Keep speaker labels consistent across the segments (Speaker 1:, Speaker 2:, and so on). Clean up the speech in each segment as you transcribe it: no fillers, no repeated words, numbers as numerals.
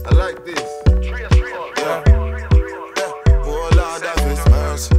Speaker 1: I like this. Yeah. Oh Lord, that is mercy.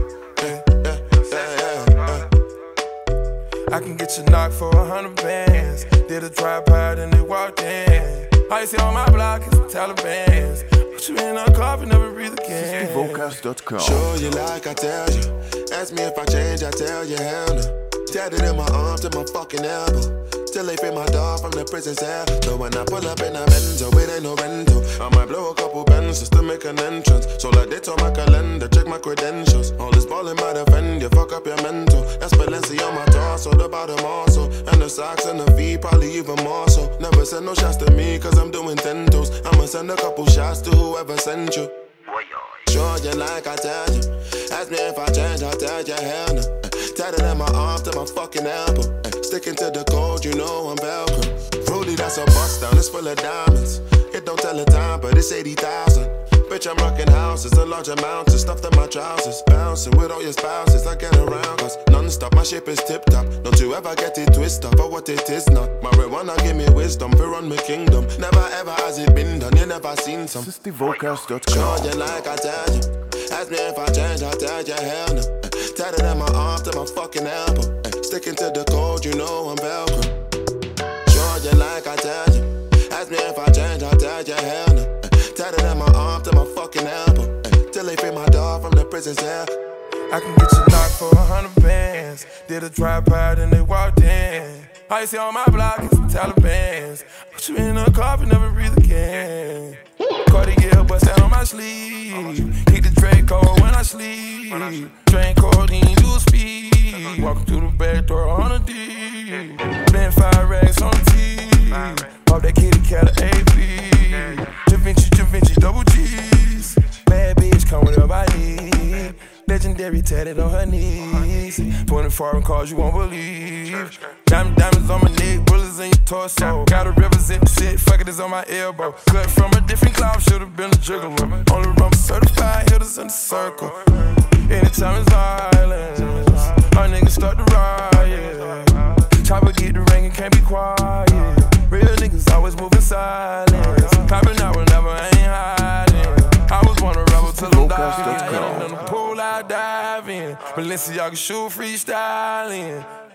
Speaker 2: I can get you knocked for 100 bands. Did a tripod and they walked in. All you see on my block is the Taliban's. Put you in a coffin, never breathe again.
Speaker 3: SixtyVocals.com.
Speaker 1: Show you like I tell you. Ask me if I change, I tell you hell no. Tatted in my arm to my fucking elbow. Till they free my dog from the prison cell. So when I pull up in a Benzo, it ain't no rental. I might blow a couple bands just to make an entrance. So like they told my calendar, check my credentials. All this ballin' might offend you, fuck up your mental. That's Balenciaga on my torso, the bottom also. And the socks and the feet, probably even more so. Never send no shots to me, cause I'm doing 10 toes. I'ma send a couple shots to whoever sent you. Sure you like I tell you. Ask me if I change, I tell you hell no. Tatted in my arm to my fucking elbow. Sticking to the code, you know I'm Velcro. Rudy, that's a bust down, it's full of diamonds. It don't tell the time, but it's 80,000. Bitch, I'm rocking houses and large amounts of stuff in my trousers. Bouncing with all your spouses, I get around. Cause non-stop, my ship is tip-top. Don't you ever get it twisted for what it is not. Marijuana give me wisdom, to run my kingdom. Never ever has it been done, you never seen some.
Speaker 3: SixtyVocals.com.
Speaker 1: Sure you like I tell you. Ask me if I change, I tell you hell no. Tatted in my arm to my fucking elbow. Sticking to the code, you know I'm Velcro. Sure you like I tell you. Ask me if I change, I tell you hell no. Tatted in my arm to my fucking elbow. Till they free my dog from the prison cell.
Speaker 2: I can get you knocked for 100 bands. Did a tripod and they walked in. All you see on my block is the Taliban's. Put you in a coffin, never breathe again. Cartier bustin' on my sleeve. Keep the Draco when I sleep. Drink codeine, do speed. Walking through the back door on a D. Blend 5 racks on the T. Off that kitty cat of AP. Da Vinci, double G's. Bad bitch, come whatever I need. Legendary tatted on her knees. 20 foreign cars you won't believe. Diamonds on my neck, bullets in your torso. Gotta represent the shit, fuck it is on my elbow. Cut from a different cloud, should've been a gigolo. Only rumble certified, hitters in the circle. Anytime it's violence, our niggas start to riot. Chopper get the ring and can't be quiet. Real niggas always moving silence. Popping out whenever I ain't hiding. I was born a rebel till I'm dying. In the pool I dive in. Balenciaga shoe freestyling.